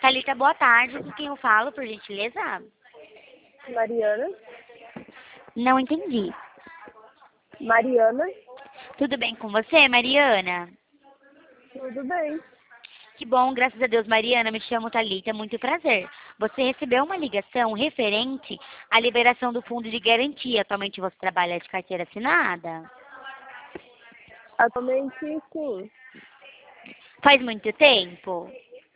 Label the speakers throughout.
Speaker 1: Thalita, boa tarde. Com quem eu falo, por gentileza?
Speaker 2: Mariana.
Speaker 1: Não entendi.
Speaker 2: Mariana.
Speaker 1: Tudo bem com você, Mariana?
Speaker 2: Tudo bem.
Speaker 1: Que bom, graças a Deus, Mariana. Me chamo Thalita, muito prazer. Você recebeu uma ligação referente à liberação do fundo de garantia. Atualmente você trabalha de carteira assinada?
Speaker 2: Atualmente, sim.
Speaker 1: Faz muito tempo?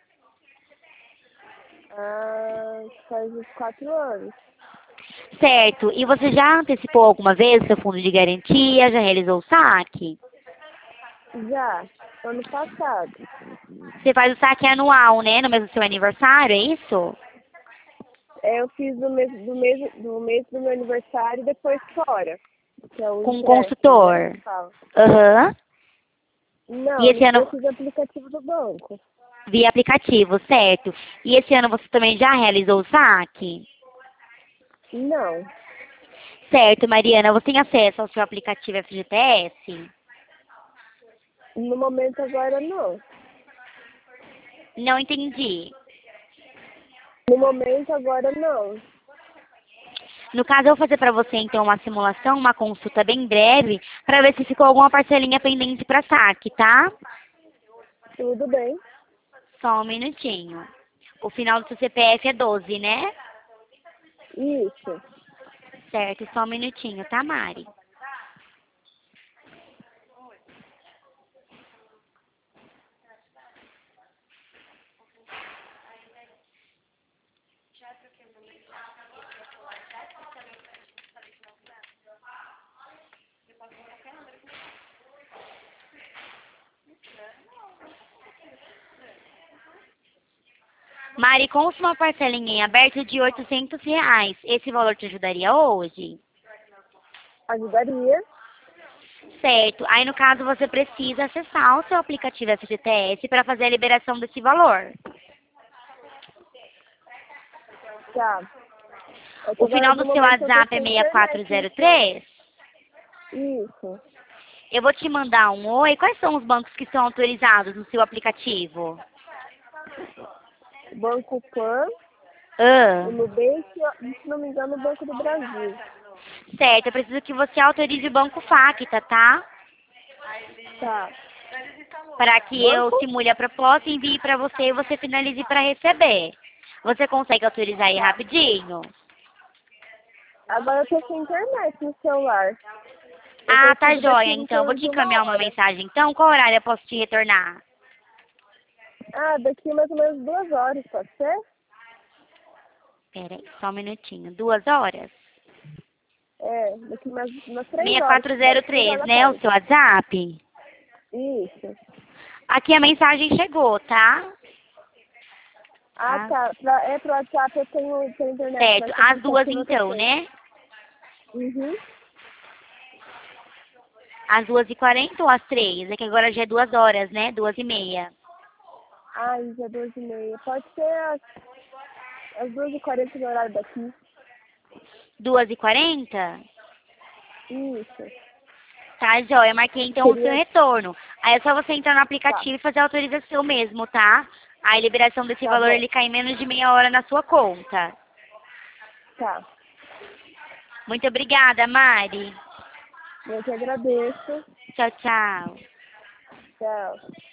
Speaker 2: Faz uns 4 anos.
Speaker 1: Certo. E você já antecipou alguma vez o seu fundo de garantia? Já realizou o saque?
Speaker 2: Já, ano passado.
Speaker 1: Você faz o saque anual, né? No mês do seu aniversário, é isso?
Speaker 2: Eu fiz do mês do meu aniversário e depois fora. Que é o
Speaker 1: Com um
Speaker 2: empréstimo, né,
Speaker 1: consultor?
Speaker 2: que fala.
Speaker 1: Aham. E
Speaker 2: Não,
Speaker 1: esse
Speaker 2: eu
Speaker 1: ano,
Speaker 2: fiz o aplicativo do banco.
Speaker 1: via aplicativo, certo? E esse ano você também já realizou o saque?
Speaker 2: Não,
Speaker 1: Certo, Mariana. Você tem acesso ao seu aplicativo FGTS?
Speaker 2: no momento agora não.
Speaker 1: Não entendi.
Speaker 2: No momento agora não.
Speaker 1: No caso, eu vou fazer para você, então, uma simulação, uma consulta bem breve, para ver se ficou alguma parcelinha pendente para saque, tá?
Speaker 2: Tudo bem.
Speaker 1: Só um minutinho. O final do seu CPF é 12, né?
Speaker 2: Isso.
Speaker 1: Certo, só um minutinho, tá, Mari? Mari, consta uma parcelinha em aberto de R$ 800. Esse valor te ajudaria hoje?
Speaker 2: Ajudaria.
Speaker 1: Certo. Aí, no caso, você precisa acessar o seu aplicativo FGTS para fazer a liberação desse valor.
Speaker 2: Tá. É que
Speaker 1: O
Speaker 2: agora
Speaker 1: final
Speaker 2: no
Speaker 1: do seu
Speaker 2: momento eu tô
Speaker 1: WhatsApp é
Speaker 2: sem internet, então.
Speaker 1: 6403.
Speaker 2: Isso.
Speaker 1: Eu vou te mandar um oi. Quais são os bancos que são autorizados no seu aplicativo?
Speaker 2: Banco Pan,
Speaker 1: Ah,
Speaker 2: o Nubank e, se não me engano, o Banco do Brasil.
Speaker 1: certo. Eu preciso que você autorize o Banco Facta, tá?
Speaker 2: Tá.
Speaker 1: Para que eu
Speaker 2: Banco?
Speaker 1: simule a proposta, envie para você e você finalize para receber. Você consegue autorizar aí
Speaker 2: Tá.
Speaker 1: rapidinho?
Speaker 2: Agora eu tô sem internet no celular. Eu
Speaker 1: Ah, tá
Speaker 2: consigo daqui
Speaker 1: joia.
Speaker 2: em
Speaker 1: Então, eu vou
Speaker 2: torno
Speaker 1: te
Speaker 2: de uma
Speaker 1: encaminhar uma
Speaker 2: hora.
Speaker 1: mensagem. Então, qual horário eu posso te retornar?
Speaker 2: Ah, daqui mais ou menos 2 horas, pode ser?
Speaker 1: Pera aí, só um minutinho. 2 horas?
Speaker 2: É, daqui mais umas 3 horas.
Speaker 1: 6403,
Speaker 2: 3 horas da
Speaker 1: né? O
Speaker 2: tarde.
Speaker 1: seu WhatsApp?
Speaker 2: Isso.
Speaker 1: Aqui a mensagem chegou, tá?
Speaker 2: Ah,
Speaker 1: Ah,
Speaker 2: tá. Pro WhatsApp eu tenho internet,
Speaker 1: certo.
Speaker 2: mas pro
Speaker 1: Às 2
Speaker 2: aplicativo eu tô
Speaker 1: então,
Speaker 2: sem.
Speaker 1: né?
Speaker 2: Uhum.
Speaker 1: Às 2h40 ou às 3? É que agora já é 2 horas, né? 2h30.
Speaker 2: Ai, já é 2h30. Pode ser às 2h40 no horário daqui.
Speaker 1: 2h40?
Speaker 2: Isso.
Speaker 1: Tá, joia. Marquei então o seu
Speaker 2: Seria.
Speaker 1: retorno. Aí é só você entrar no
Speaker 2: Tá.
Speaker 1: aplicativo e fazer a autorização mesmo, tá? A liberação desse
Speaker 2: Tá
Speaker 1: valor,
Speaker 2: bom.
Speaker 1: ele cai em menos de meia hora na sua conta.
Speaker 2: Tá.
Speaker 1: Muito obrigada, Mari.
Speaker 2: Eu que agradeço.
Speaker 1: Tchau, tchau.
Speaker 2: Tchau.